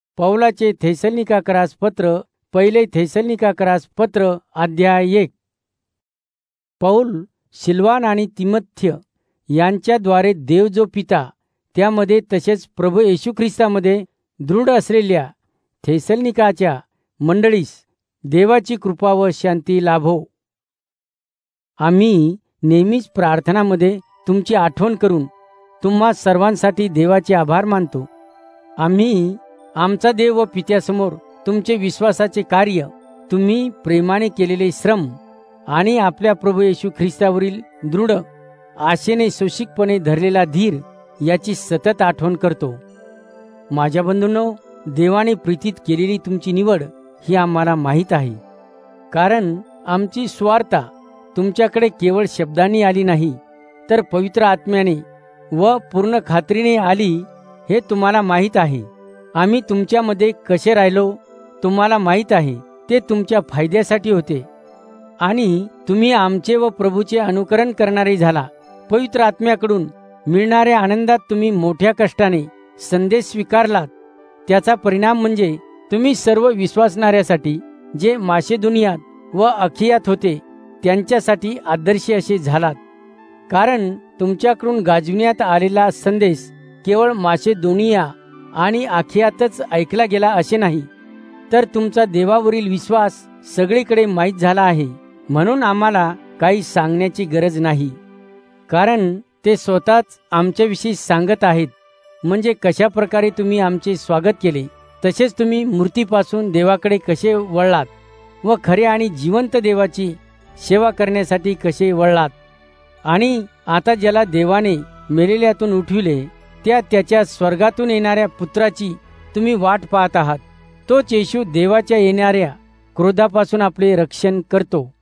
पौलाचे थेसलोनिकाकरास पत्र, पहिले थेसलोनिकाकरास पत्र अध्याय 1. पौल, सिल्वान आणि तिमोथेय यांच्याद्वारे देव जो पिता, त्यामध्ये तसेच प्रभू येशू ख्रिस्तामध्ये दृढ असलेल्या थेसलोनिकाच्या मंडळीस देवाची कृपा व शांती लाभो. आम्ही नेहमीच प्रार्थनामध्ये तुमची आठवण करून तुम्हा सर्वांसाठी देवाचे आभार मानतो. आम्ही आमचा देव व पित्यासमोर तुमचे विश्वासाचे कार्य, तुम्ही प्रेमाने केलेले श्रम आणि आपल्या प्रभू येशू ख्रिस्तावरील दृढ आशेने सोशिकपणे धरलेला धीर याची सतत आठवण करतो. माझ्या बंधूंनो, देवाने प्रीतीत केलेली तुमची निवड ही आम्हाला माहीत आहे. कारण आमची स्वार्था तुमच्याकडे केवळ शब्दांनी आली नाही, तर पवित्र आत्म्याने व पूर्ण खात्रीने आली हे तुम्हाला माहीत आहे. आम्ही तुमच्यामध्ये कसे राहिलो तुम्हाला माहीत आहे. ते तुमच्या फायद्यासाठी होते आणि तुम्ही आमचे व प्रभूचे अनुकरण करणारे झाला. पवित्र आत्म्याकडून मिळणाऱ्या आनंदात तुम्ही मोठ्या कष्टाने संदेश स्वीकारलात. त्याचा परिणाम म्हणजे तुम्ही सर्व विश्वासणाऱ्यासाठी जे मासेदोनियात व अखियात होते त्यांच्यासाठी आदर्शी असे झालात. कारण तुमच्याकडून गाजविण्यात आलेला संदेश केवळ मासेदोनिया आणि अखियातच ऐकला गेला असे नाही, तर तुमचा देवावरील विश्वास सगळीकडे माहीत झाला आहे. म्हणून आम्हाला काही सांगण्याची गरज नाही, कारण ते स्वतःच आमच्याविषयी सांगत आहेत. म्हणजे कशा प्रकारे तुम्ही आमचे स्वागत केले, तसेच तुम्ही मूर्तीपासून देवाकडे कसे वळलात व खऱ्या आणि जिवंत देवाची सेवा करण्यासाठी कसे वळलात. आणि आता ज्याला देवाने मेलेल्यातून उठविले, त्याच्या स्वर्गातून येणाऱ्या पुत्राची तुम्ही वाट पाहत आहात. तोच येशू देवाच्या येणाऱ्या क्रोधापासून आपले रक्षण करतो.